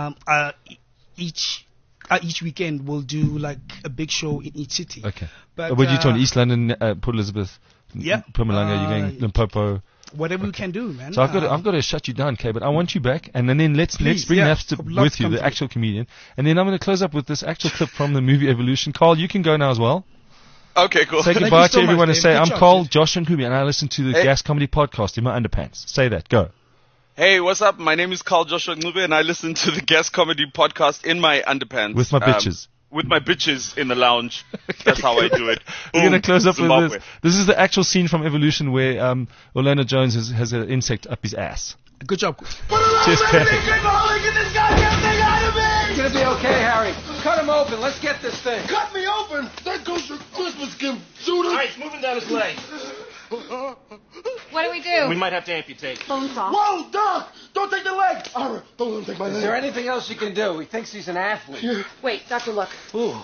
each weekend we'll do like a big show in each city. Okay. But What are you talking? East London, Port Elizabeth, Yeah. Pumalanga, you're going Limpopo. whatever we can do, man. So I've got to shut you down, Kay, but I want you back, and then let's Please, bring yeah. Nafs I'd love with to you, come the through. actual comedian, and then I'm going to close up with this actual clip from the movie Evolution. Carl, you can go now as well. Okay, cool. Say Thank goodbye you to so everyone much, and say, Dave. Good I'm job, Carl, Dave. Josh, and Kubi, and I listen to the Hey. Gas Comedy Podcast in my underpants. Say that. Go. Hey, what's up? My name is Carl Joshua Ncube, and I listen to the Gas Comedy Podcast in my underpants. With my bitches. With my bitches in the lounge. That's how I do it. We're going to Boom, close up Zimbabwe. with this. This is the actual scene from Evolution where Orlando Jones has an insect up his ass. Good job. Cheers, Kay. It's gonna be okay, Harry. Cut him open. Let's get this thing. Cut me open! There goes your Christmas gift, Judas! All right, it's moving down his leg. What do we do? We might have to amputate. Bone saw. Whoa, Doc! Don't take the leg! All right, don't let him take my Is leg. there anything else you can do? He thinks he's an athlete. Wait, Doctor, look. Ooh,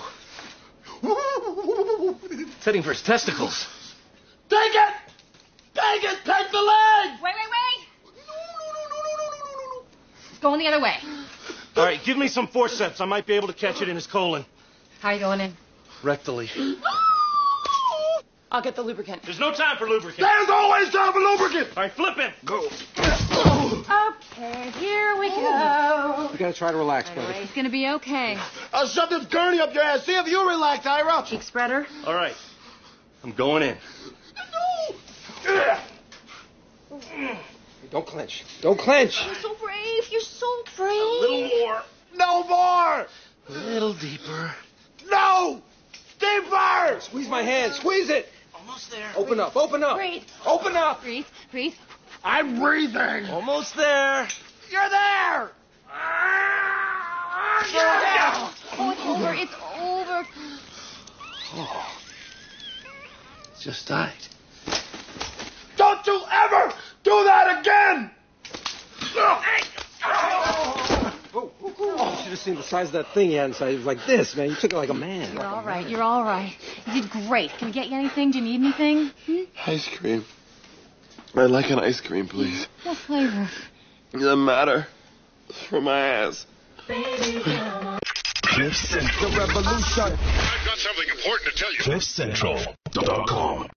it's heading for his testicles. Take it! Take it! Take the leg! Wait. It's going the other way. All right, give me some forceps. I might be able to catch it in his colon. How are you going in? Rectally. I'll get the lubricant. There's no time for lubricant. There's always time for lubricant! All right, flip him. Go. Okay, here we go. We gotta try to relax, All buddy. right, it's gonna be okay. I'll shove this gurney up your ass. See if you relax, Ira. Cheek spreader. All right, I'm going in. Don't clench. Don't clench. You're so brave. You're so brave. A little more. No more! A little deeper. No! Deeper! Squeeze my hand. Squeeze it. Almost there. Open up. Open up. Breathe. Open up. Breathe. I'm breathing! Almost there. You're there! Oh, it's over. It's over. It's just died. Don't you ever do that again! You should have seen the size of that thing he had inside. It was like this, man. You took it like a man. You're all right. You're all right. You did great. Can I get you anything? Do you need anything? Ice cream. I'd like an ice cream, please. What flavor? It doesn't matter. It's for my ass. Play Cliff Central. The revolution. I've got something important to tell you. CliffCentral.com